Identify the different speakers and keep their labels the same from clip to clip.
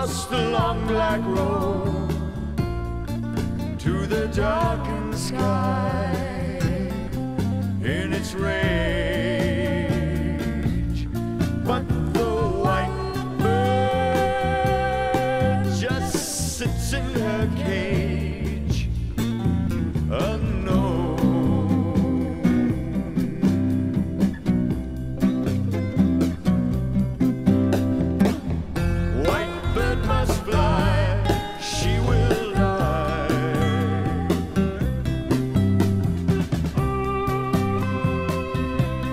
Speaker 1: across the long black road to the darkened sky in its rage. But the white bird just sits in her cage, unknown. Must fly, she will die.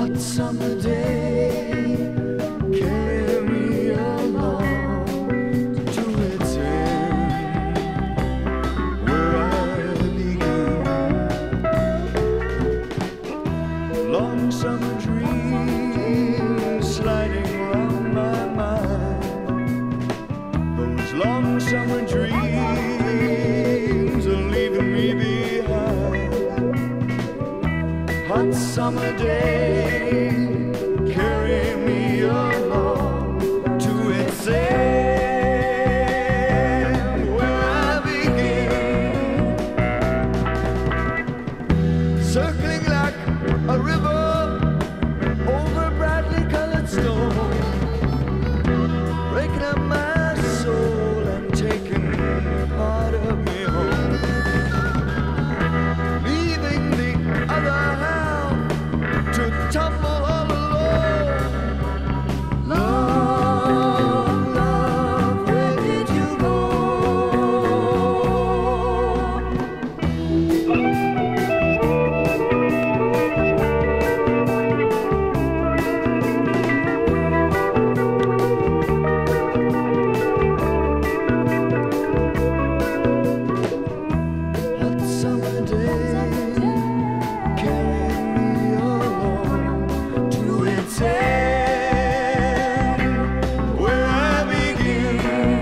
Speaker 1: hot summer day, carry me along to its end, where I begin. Long summer dreams sliding round my mind, those long summer dreams are leaving me behind. Hot summer day, carry me along to its end, where I begin. Circling like a river over brightly colored stone, breaking up my soul and taking part of me home, leaving the other half to tumble all alone. Love, love, where did you go? Hot summer day, carry me along to its end, where I begin.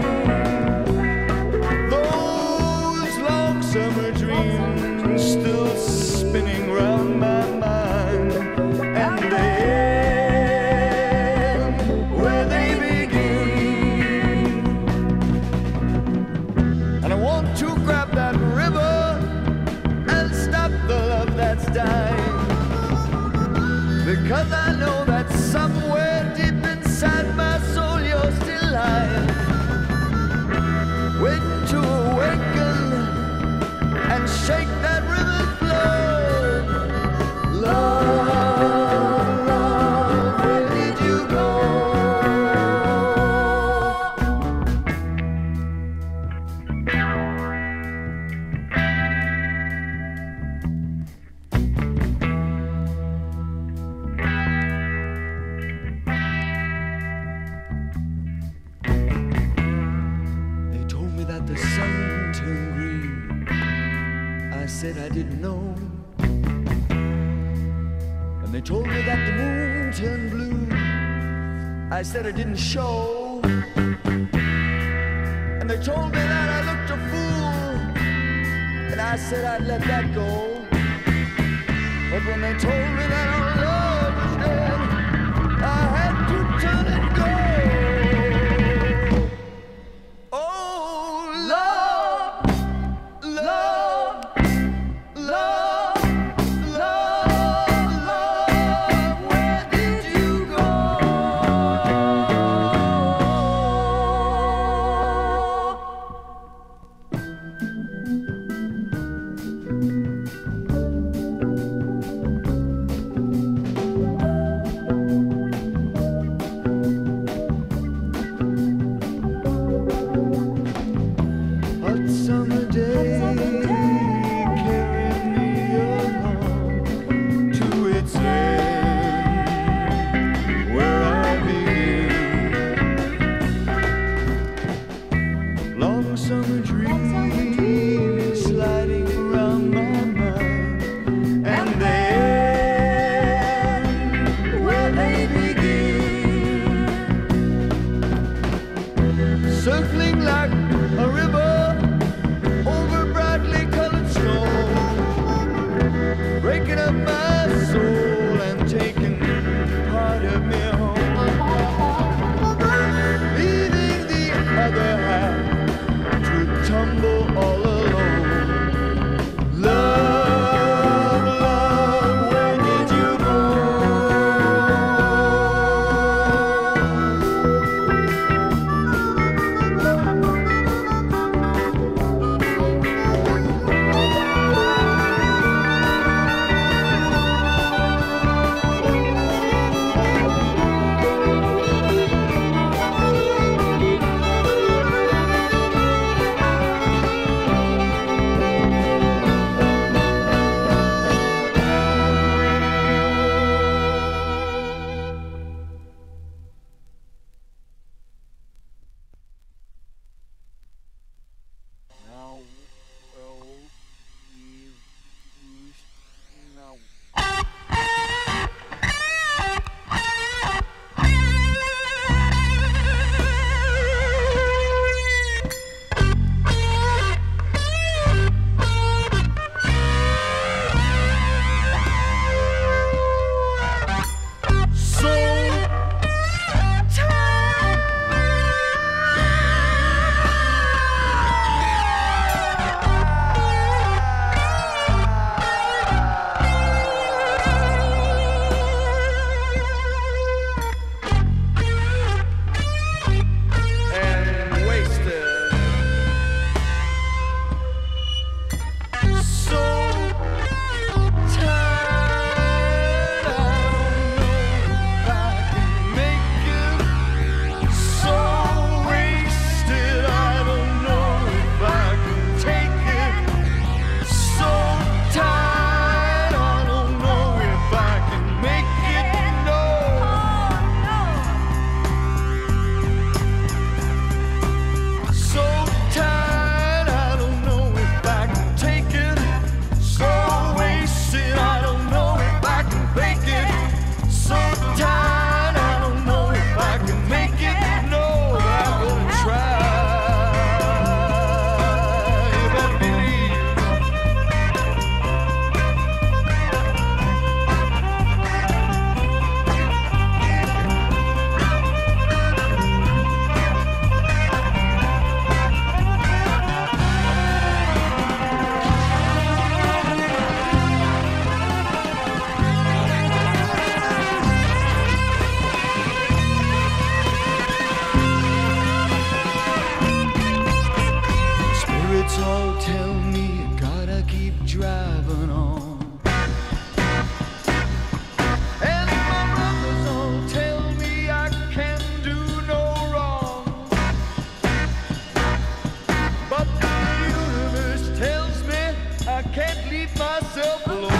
Speaker 1: Those long summer dreams still spinning round my mind, and they end where they begin. And I want to grab that river and stop the love that's dying, because I know that somewhere deep inside my soul you're still lying, waiting to awaken and shake that river's flow. Love, love, where did you go? They told me that the sun turned green. I said I didn't know. And they told me that the moon turned blue. I said I didn't show. And they told me that I looked a fool, and I said I'd let that go. But when they told me that our love was dead, I had to turn and go. Oh, love, love, love, love, love, where did you go? so tired, I don't know if I can make it. No, but I'm gonna try. You better believe. Spirits all tell me you gotta keep driving on. And my brothers all tell me I can do no wrong. But the universe tells me I can't leave myself alone.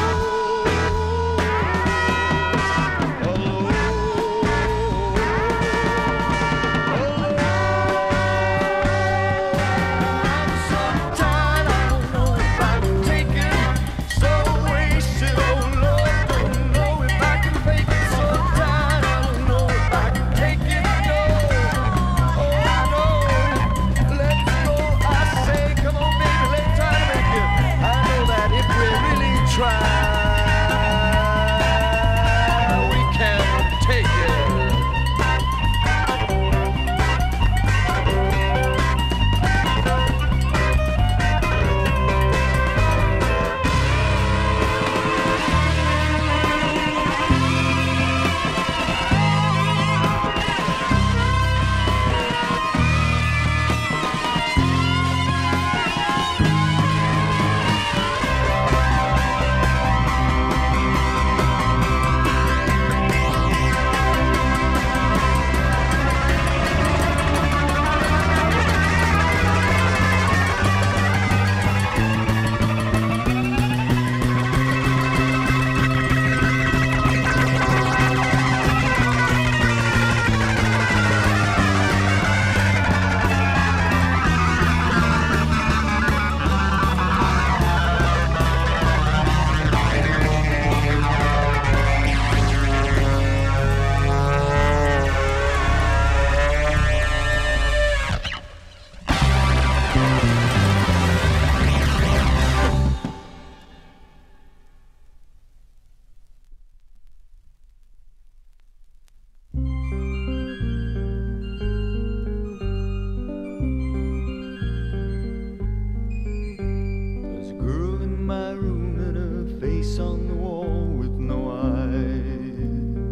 Speaker 1: On the wall with no eyes.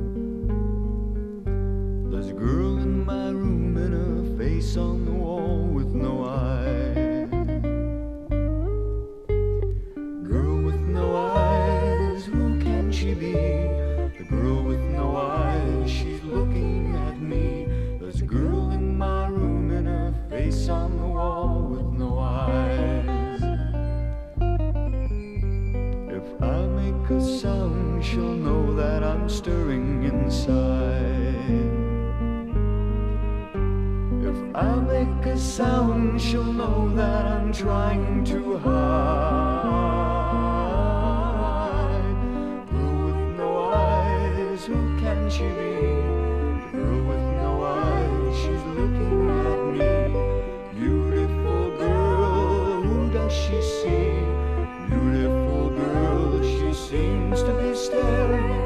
Speaker 1: There's a girl in my room and her face on the wall with no eyes. Girl with no eyes, who can she be? The girl with no eyes, she's looking at me. There's a girl in my room and her face on the wall with no eyes. If I make a sound, she'll know that I'm stirring inside. If I make a sound, she'll know that I'm trying to hide. Girl with no eyes, who can she be? The girl with no eyes, she's looking at me. Beautiful girl, who does she see? Beautiful girl, she seems to be staring.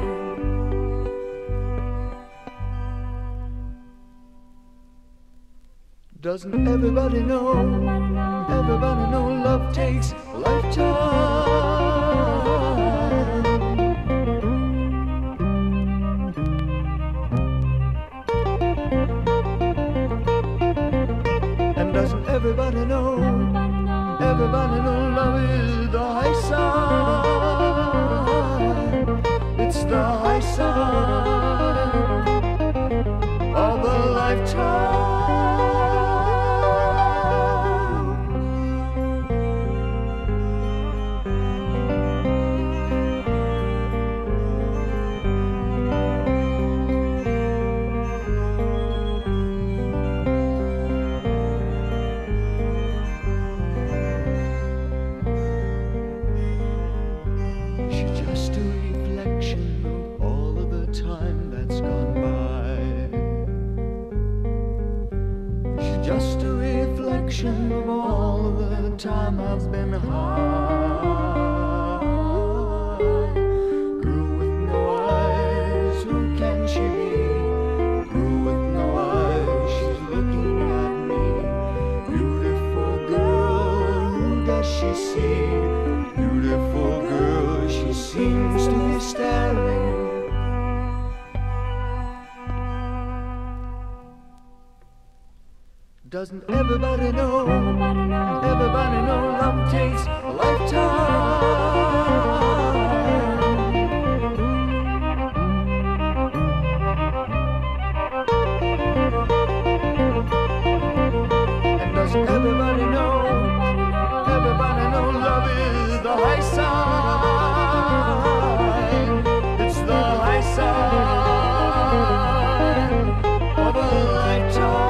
Speaker 1: Doesn't everybody know? Everybody know love takes a lifetime. And doesn't everybody know? Everybody know love is the high side. It's the high side of a lifetime. lifetime I've been high. Girl with no eyes, who can she be? Girl with no eyes, she's looking at me. Beautiful girl, who does she see? Beautiful girl, she seems to be staring. Doesn't everybody know? Everybody know love takes a lifetime. And doesn't everybody know? Everybody know love is the high sign. It's the high sign of a lifetime.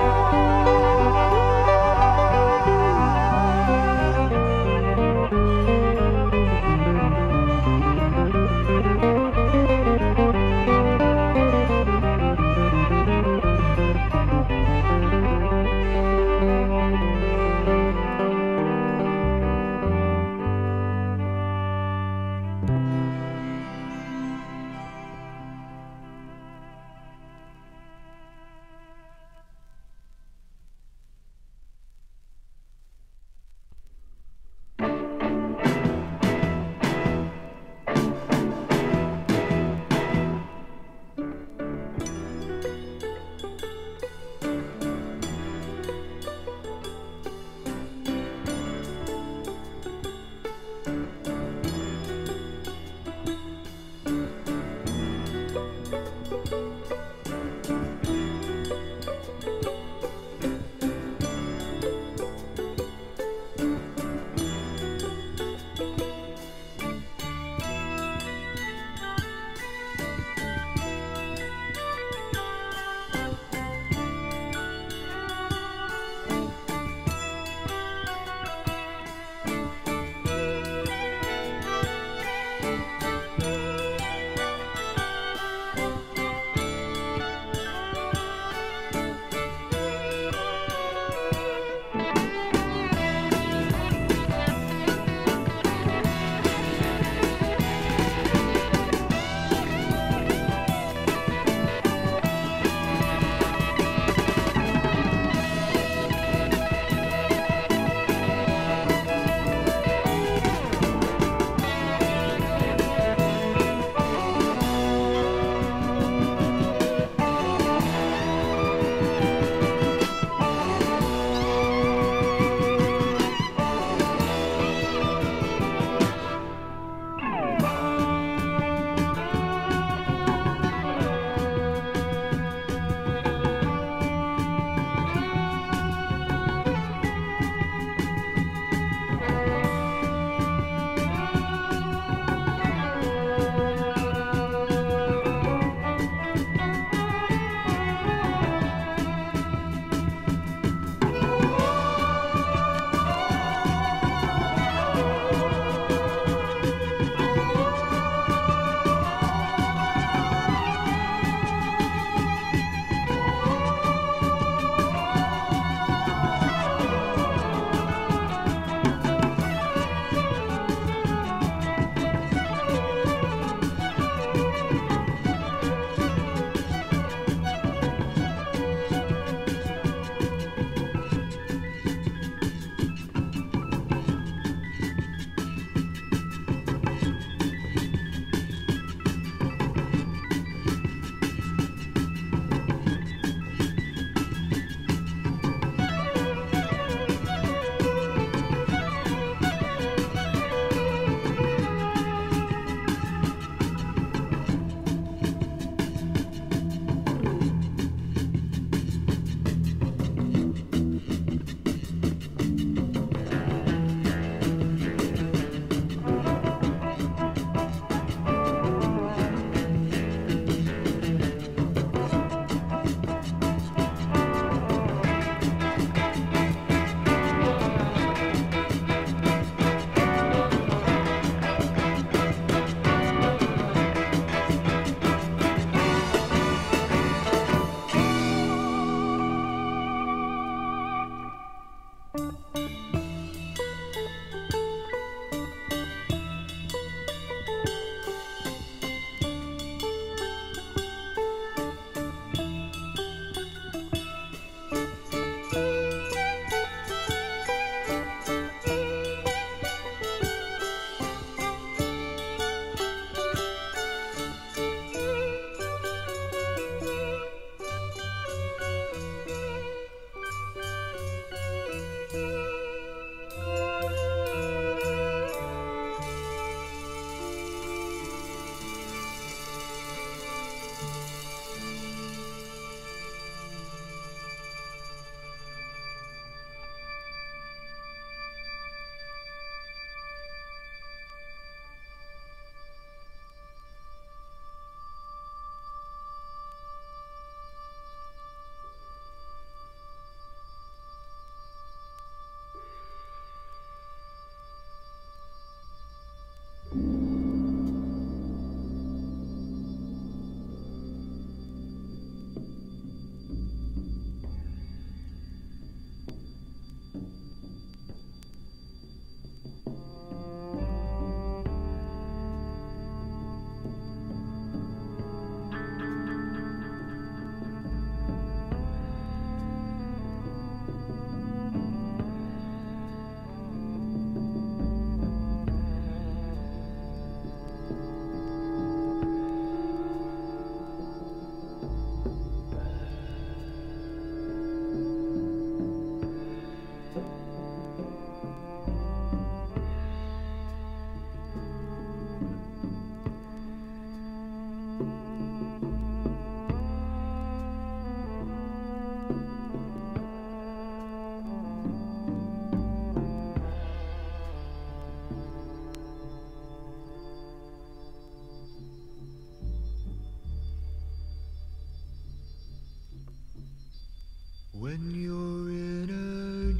Speaker 1: When you're in a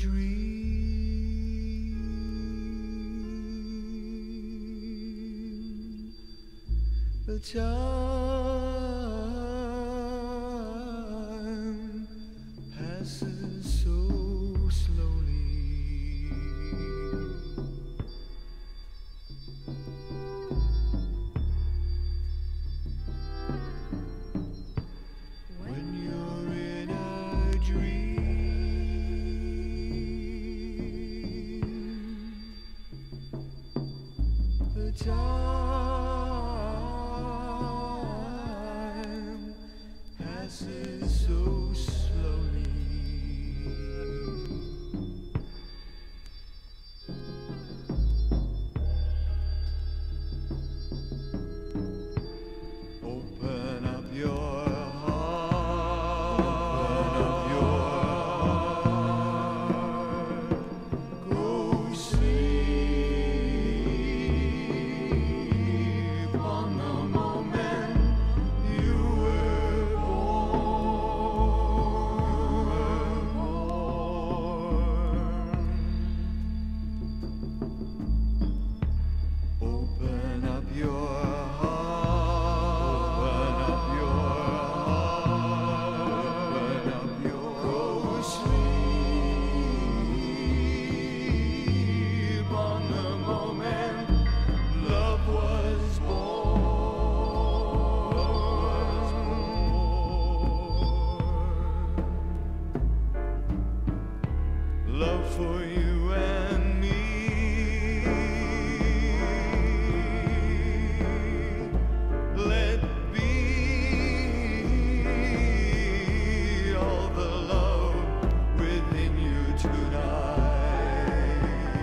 Speaker 1: dream, the time passes so slowly. When you're in a dream, the time passes so slowly. Open up your heart, open up your heart, go sleep on the moment you were born. Open up your love for you and me. Let be all the love within you tonight.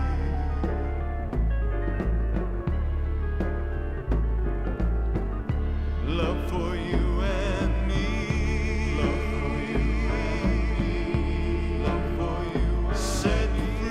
Speaker 1: Love for you and me. Love for you and me. Love for you. Set free.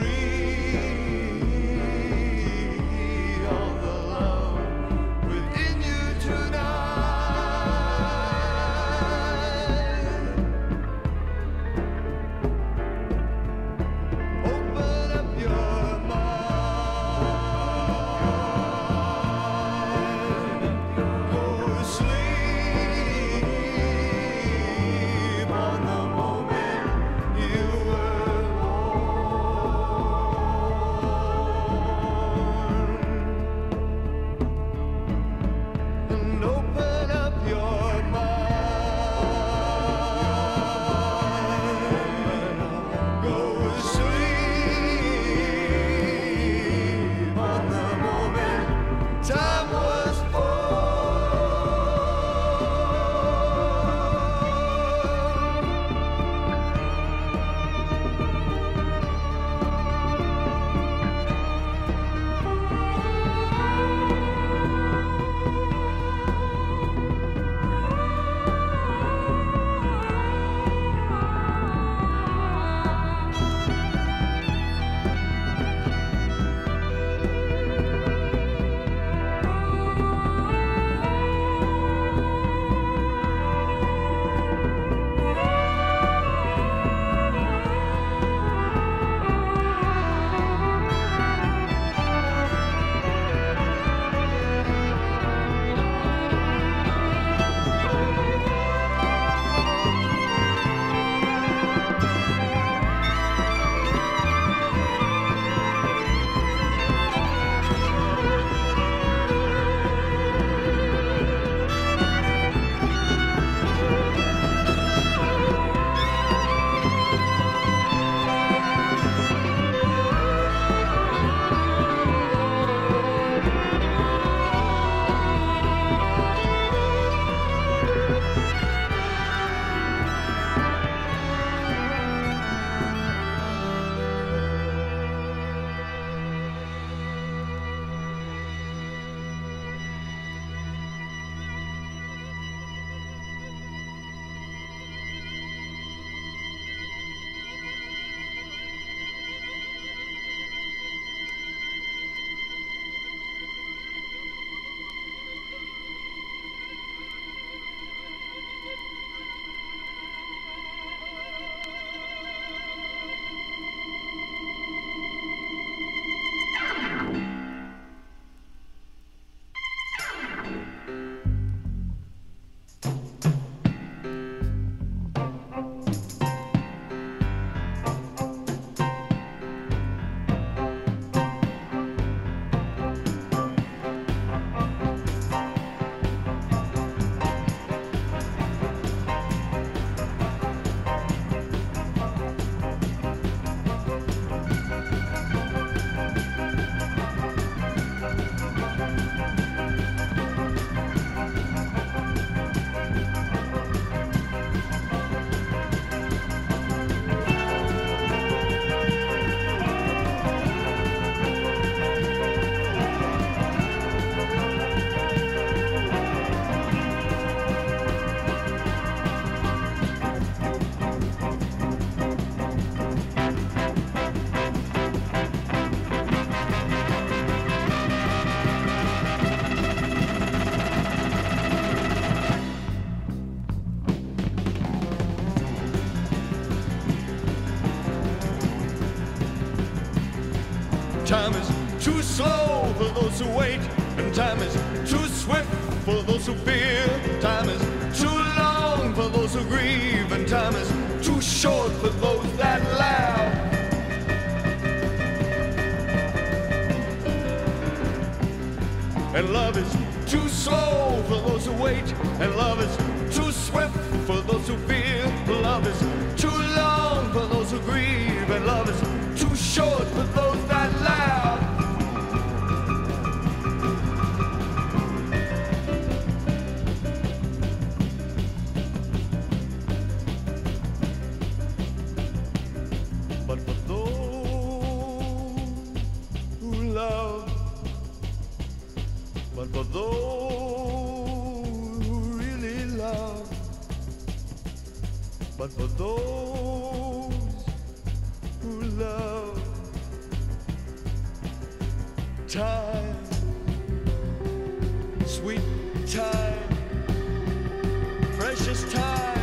Speaker 1: Time is too slow for those who wait, and time is too swift for those who fear. Time is too long for those who grieve, and time is too short for those that laugh. And love is too slow for those who wait, and love is too swift for those who fear. Love is too long for those who grieve, and love is too short for those that laugh. But for those who love, but for those who really love, but for those who love, time, sweet time, precious time,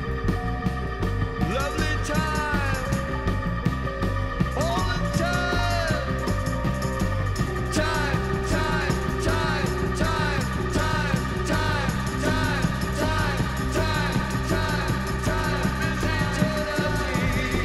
Speaker 1: lovely time, all the time. Time, time, time, time, time, time, time, time, time, time, time is eternity.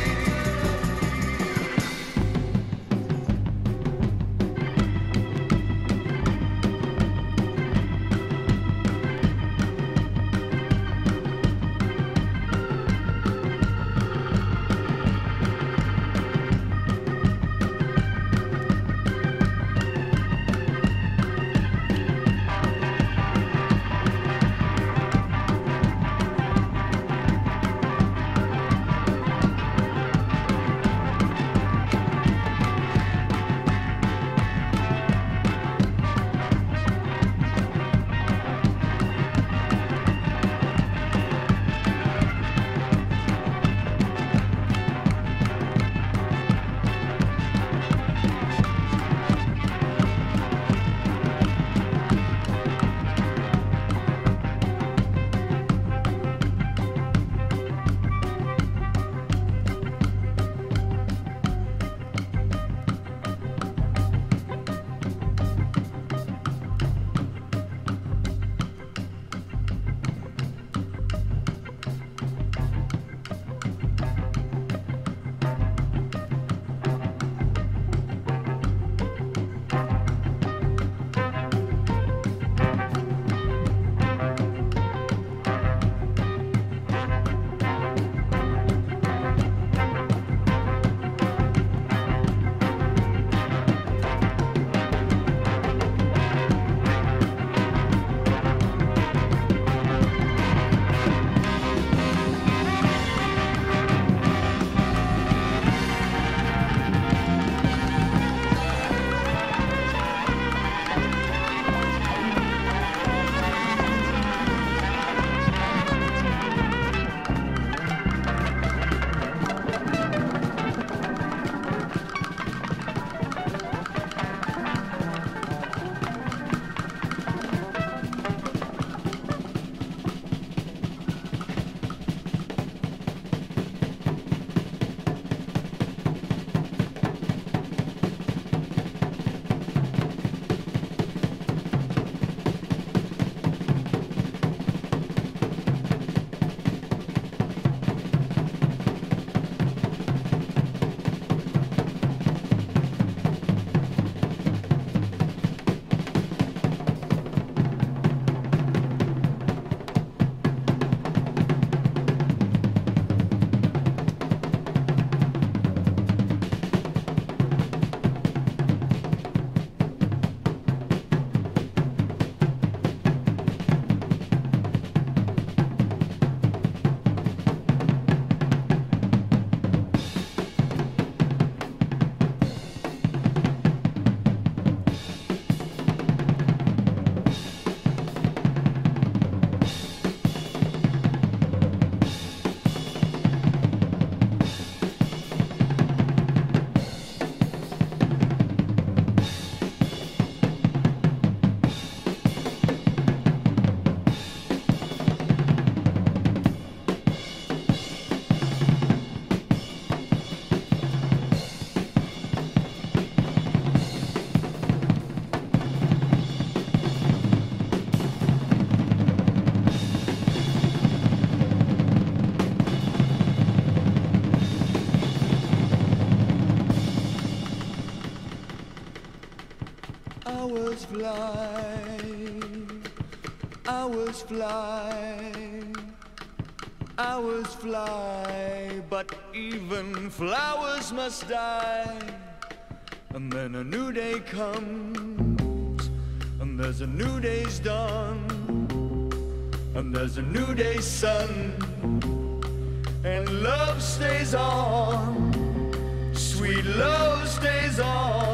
Speaker 1: fly, hours fly, hours fly, but even flowers must die. And then a new day comes, and there's a new day's dawn, and there's a new day's sun, and love stays on, sweet love stays on.